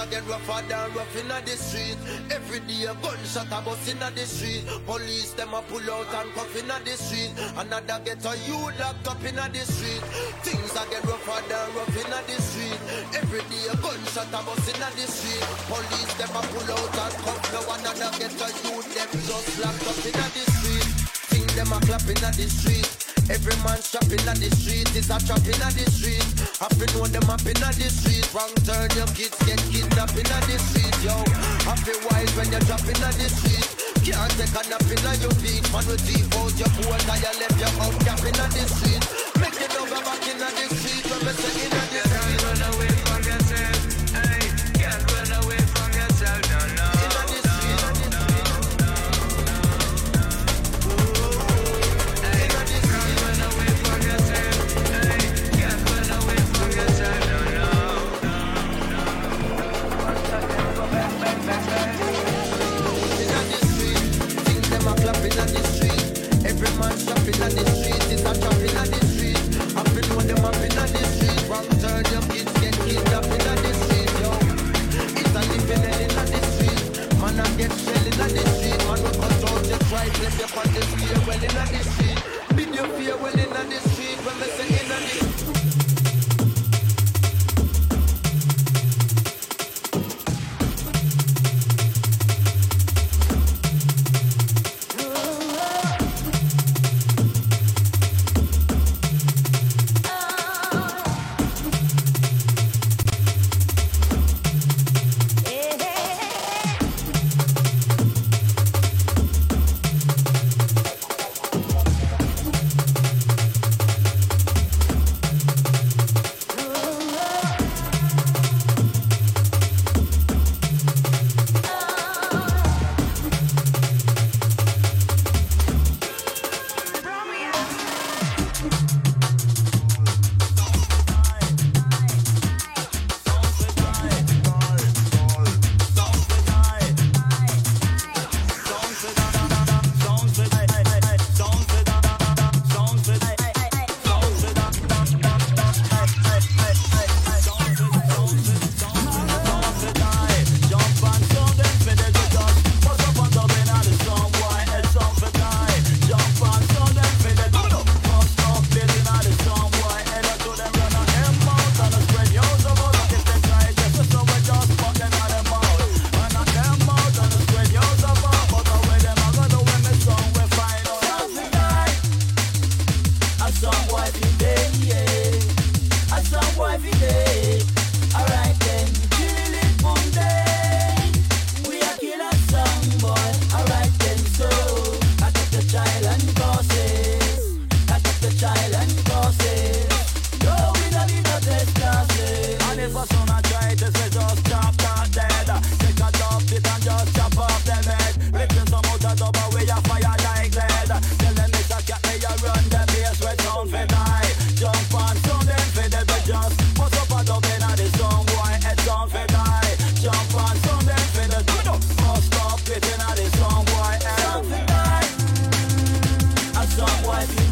I get rougher than rough in the street. Every day a gunshot a bust in the street. Police them a pull out and cuff in the street. Another get a youth locked up in the street. Things I get rougher than rough in the street. Every day a gunshot a bust in the street. Police them a pull out and cuff. Now another get a youth them just locked up in the street. Things them a clap in the street. Every man shopping at the street is a trap in the street. Have to know them up in the street. Wrong turn, your kids get kidnapped in the street, yo. Have to wise when you're dropping at the street. Can't take a nap in your feet. Man will deep out your boat and you left your out cap in the street. Make you know go back in the street when we say in the street. Can't run away from yourself, hey. Can't run away from yourself, no, no. Every man shopping on the street is a shopping on the street. I've been on them up in the street. Wrong turn, your kids get kidnapped in the street, yo. It's a living hell in the street. Man, I get shell in the street. Man, we cut out your tribe, left your on the fear well in the street. Bid your fear well in the street when we say in the street.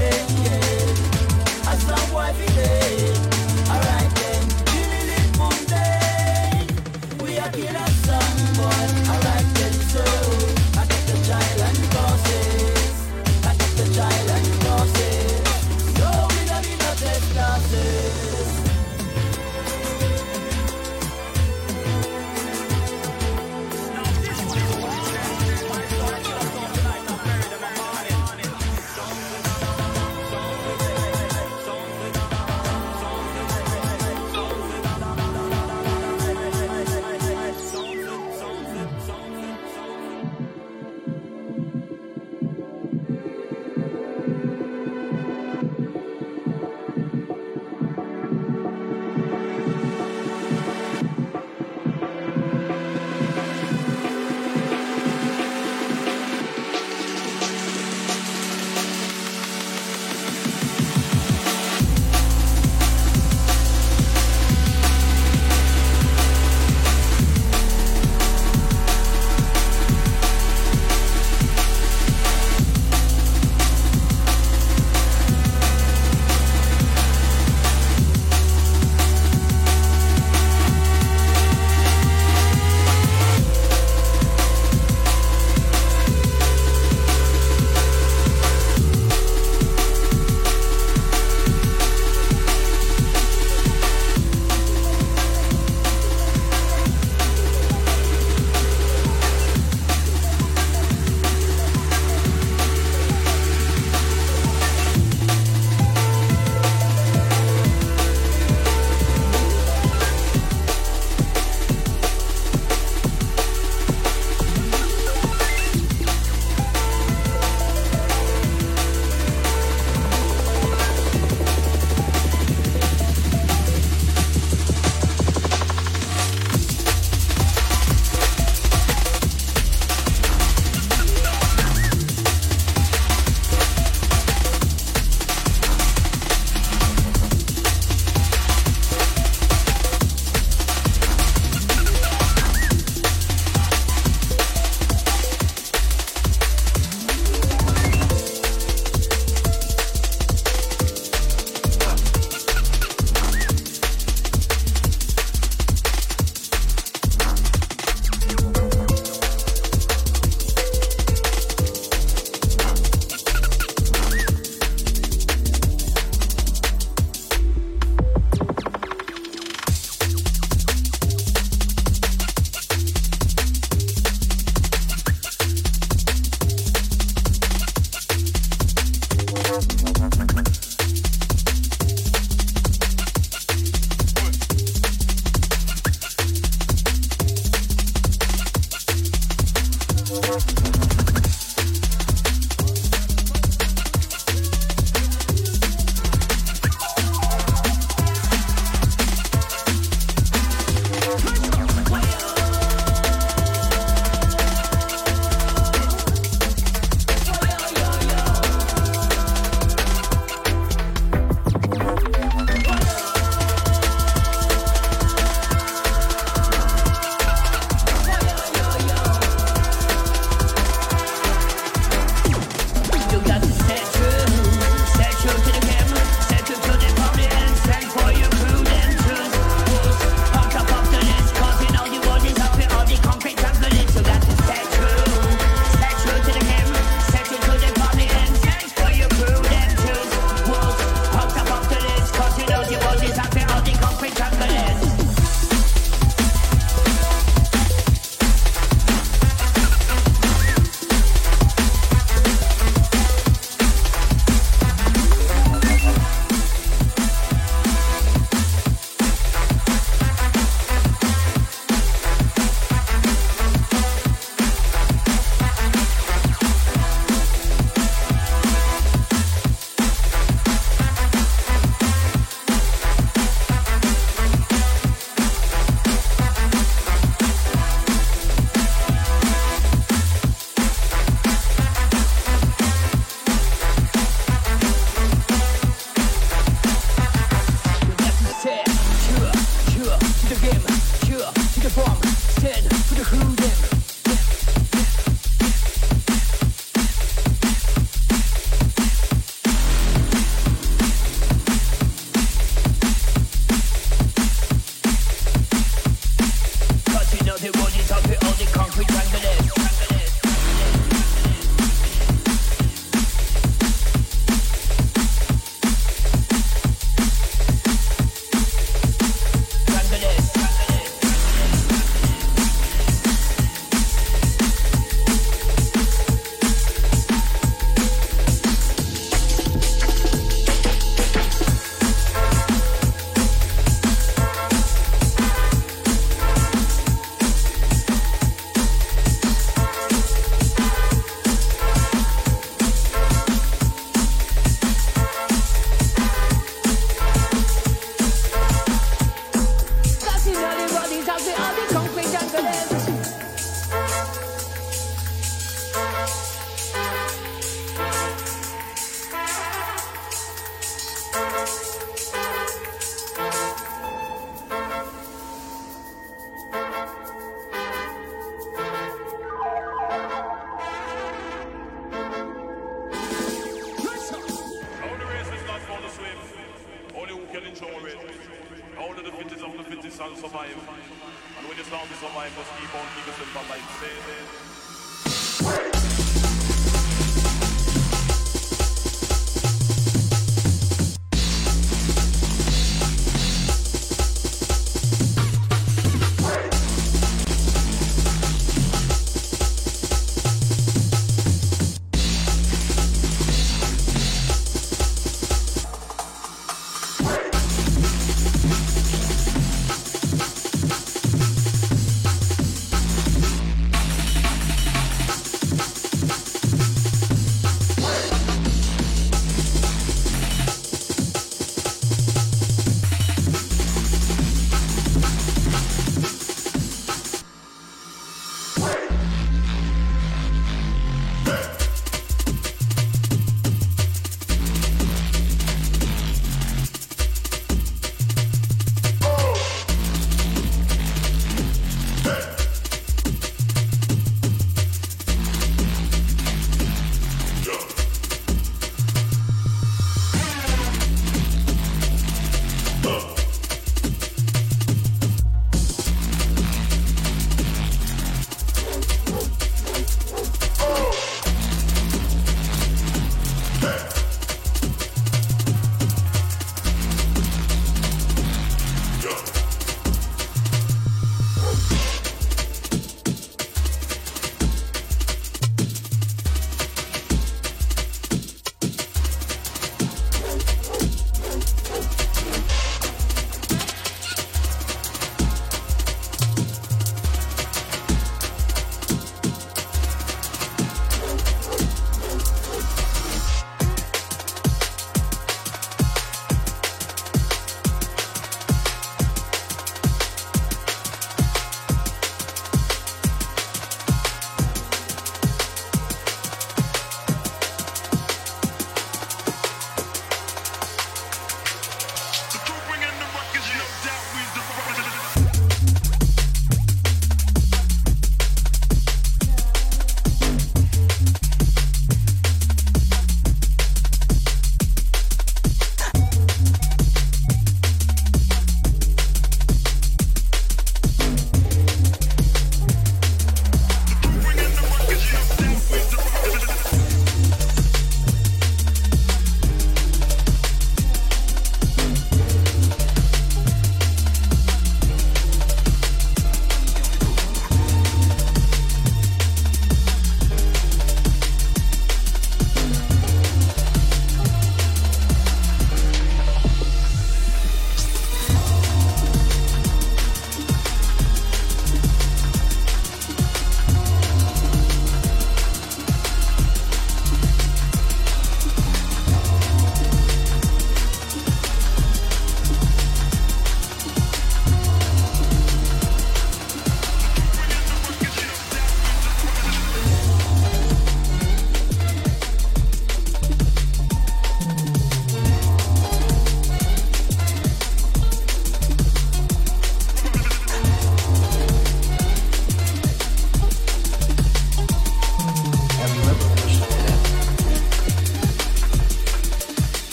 Alright then, Only the fittest of the fittest shall survive. And when you start to survive, just keep on keeping yourself alive. Say it.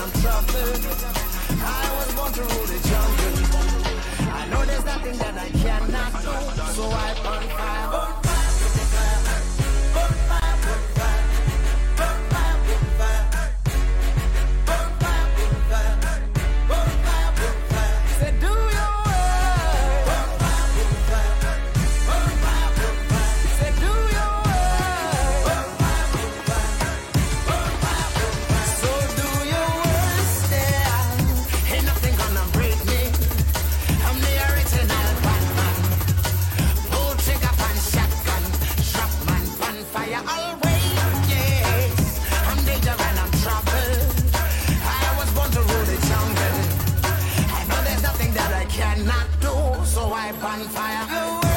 I'm troubled. I was born to rule the jungle. I know there's nothing that I cannot do, so I burn fire. Burn fire, burn fire, burn fire, burn fire, burn fire, burn fire, burn fire, burn fire, burn fire, burn fire. Say do your work. Burn fire, burn fire, burn fire, burn fire. Say do your work. Burn fire, burn fire, burn fire, burn fire. So do your work, yeah. Ain't nothing gonna break me. I'm the original Batman. Pull trigger pan shotgun, shrap man pan fire always. Yes, I'm danger and I'm trouble. I was born to rule the jungle. I know there's nothing that I cannot do, so I pan fire.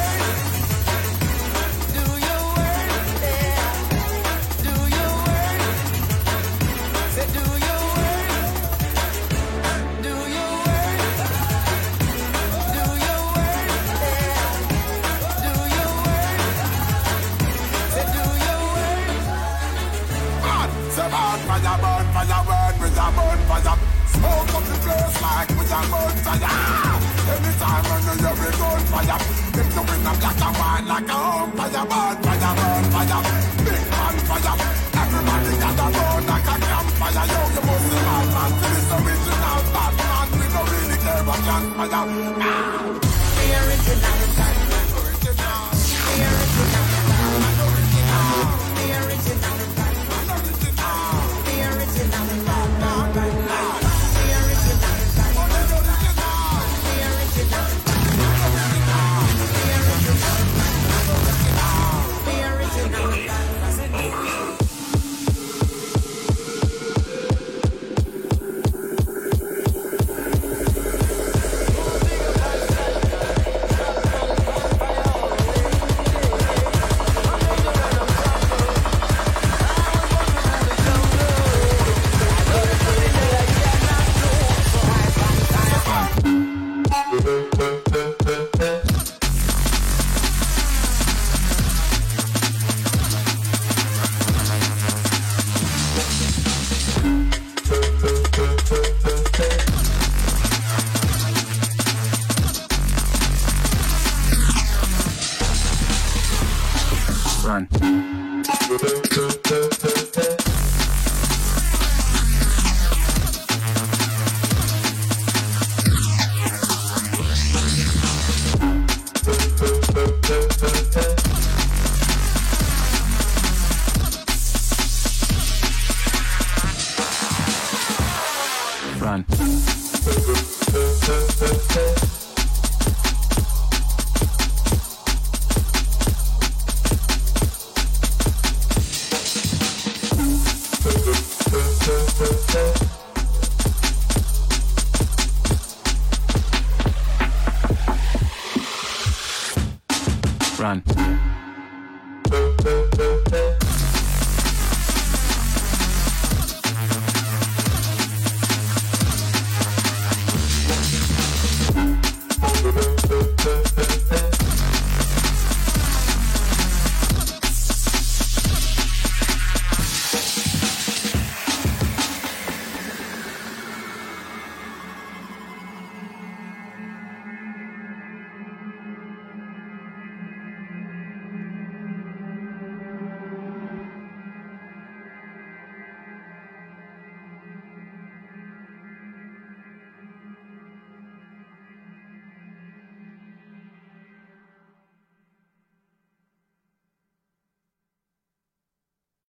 Do your work, yeah. Do your work. Say do your work. Do your work. Do your work, yeah. Do your work. Say do your work. Say burn fire, burn with a burn fire. Smoke up the place like with a burn fire. Anytime when you hear me gun fire, if you bring a black and white like a home fire, burn fire. Big man fire. Everybody got a burn like a campfire. Yo, you must be bad man to this original Batman. We don't really care about campfire. The original Batman. The original Batman. The original Batman. The original Batman. Run. Run.